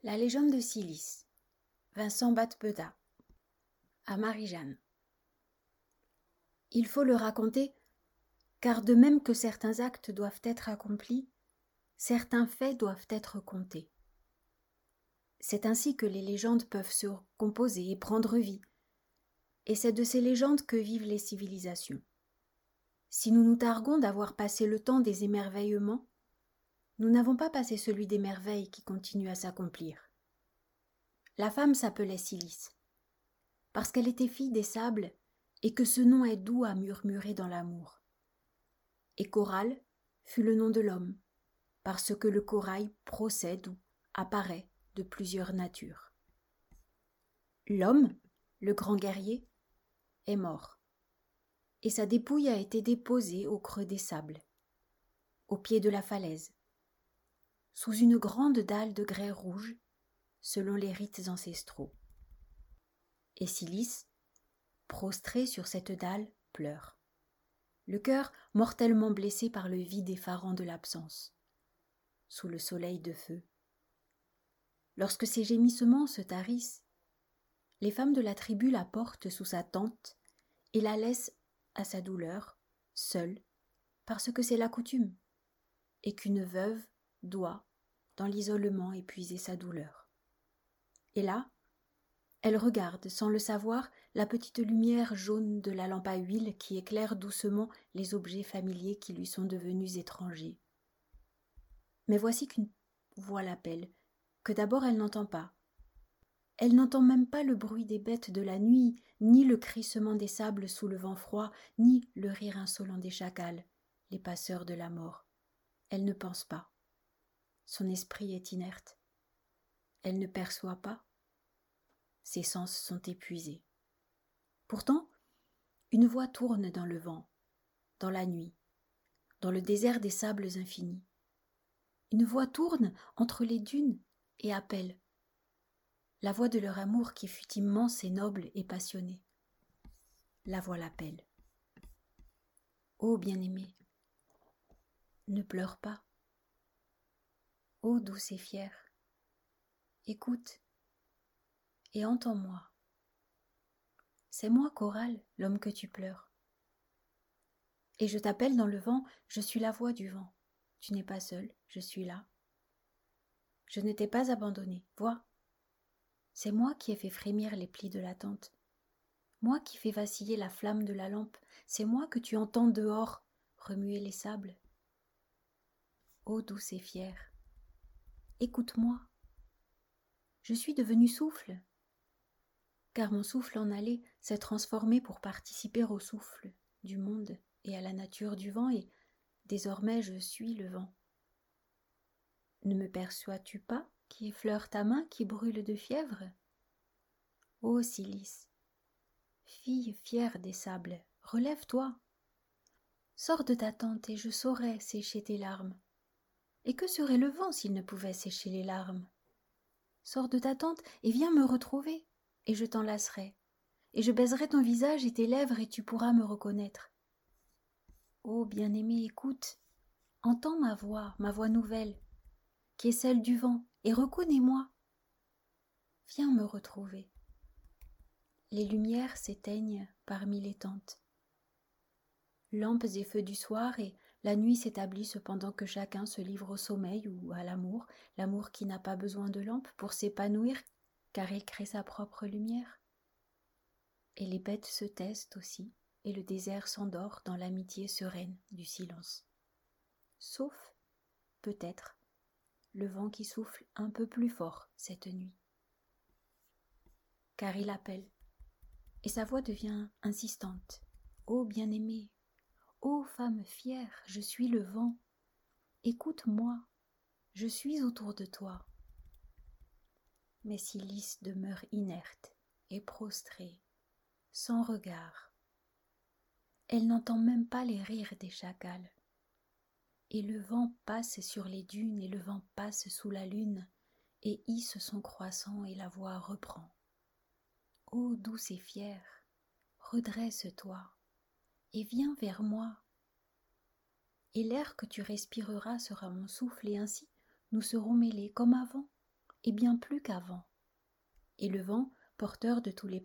La légende de Silice, Vincent Batbeda, à Marie-Jeanne. Il faut le raconter, car de même que certains actes doivent être accomplis, certains faits doivent être contés. C'est ainsi que les légendes peuvent se composer et prendre vie, et c'est de ces légendes que vivent les civilisations. Si nous nous targuons d'avoir passé le temps des émerveillements, nous n'avons pas passé celui des merveilles qui continuent à s'accomplir. La femme s'appelait Silice, parce qu'elle était fille des sables et que ce nom est doux à murmurer dans l'amour. Et Coral fut le nom de l'homme, parce que le corail procède ou apparaît de plusieurs natures. L'homme, le grand guerrier, est mort, et sa dépouille a été déposée au creux des sables, au pied de la falaise, sous une grande dalle de grès rouge, selon les rites ancestraux. Et Silice, prostrée sur cette dalle, pleure, le cœur mortellement blessé par le vide effarant de l'absence, sous le soleil de feu. Lorsque ses gémissements se tarissent, les femmes de la tribu la portent sous sa tente et la laissent à sa douleur, seule, parce que c'est la coutume, et qu'une veuve doit, dans l'isolement, épuiser sa douleur. Et là, elle regarde, sans le savoir, la petite lumière jaune de la lampe à huile qui éclaire doucement les objets familiers qui lui sont devenus étrangers. Mais voici qu'une voix l'appelle, que d'abord elle n'entend pas. Elle n'entend même pas le bruit des bêtes de la nuit, ni le crissement des sables sous le vent froid, ni le rire insolent des chacals, les passeurs de la mort. Elle ne pense pas. Son esprit est inerte. Elle ne perçoit pas. Ses sens sont épuisés. Pourtant, une voix tourne dans le vent, dans la nuit, dans le désert des sables infinis. Une voix tourne entre les dunes et appelle. La voix de leur amour qui fut immense et noble et passionnée. La voix l'appelle. Ô bien-aimé, ne pleure pas. Ô douce et fière, écoute et entends-moi. C'est moi, Coral, l'homme que tu pleures. Et je t'appelle dans le vent, je suis la voix du vent. Tu n'es pas seul, je suis là. Je ne t'ai pas abandonné, vois. C'est moi qui ai fait frémir les plis de la tente. Moi qui fais vaciller la flamme de la lampe. C'est moi que tu entends dehors remuer les sables. Ô douce et fière, écoute-moi. Je suis devenue souffle, car mon souffle en aller s'est transformé pour participer au souffle du monde et à la nature du vent, et désormais je suis le vent. Ne me perçois-tu pas qui effleure ta main qui brûle de fièvre? Ô Silice, fille fière des sables, relève-toi. Sors de ta tente et je saurai sécher tes larmes. Et que serait le vent s'il ne pouvait sécher les larmes? Sors de ta tente et viens me retrouver, et je t'enlacerai, et je baiserai ton visage et tes lèvres, et tu pourras me reconnaître. Ô bien-aimé, écoute, entends ma voix nouvelle, qui est celle du vent, et reconnais-moi. Viens me retrouver. Les lumières s'éteignent parmi les tentes. Lampes et feux du soir, et la nuit s'établit cependant que chacun se livre au sommeil ou à l'amour, l'amour qui n'a pas besoin de lampe pour s'épanouir, car il crée sa propre lumière. Et les bêtes se taisent aussi, et le désert s'endort dans l'amitié sereine du silence. Sauf, peut-être, le vent qui souffle un peu plus fort cette nuit. Car il appelle, et sa voix devient insistante. Ô bien-aimé, ô femme fière, je suis le vent. Écoute-moi, je suis autour de toi. Mais Silice demeure inerte et prostrée, sans regard. Elle n'entend même pas les rires des chacals. Et le vent passe sur les dunes, et le vent passe sous la lune, et hisse son croissant, et la voix reprend. Ô douce et fière, redresse-toi, et viens vers moi. Et l'air que tu respireras sera mon souffle, et ainsi nous serons mêlés comme avant, et bien plus qu'avant. Et le vent, porteur de tous les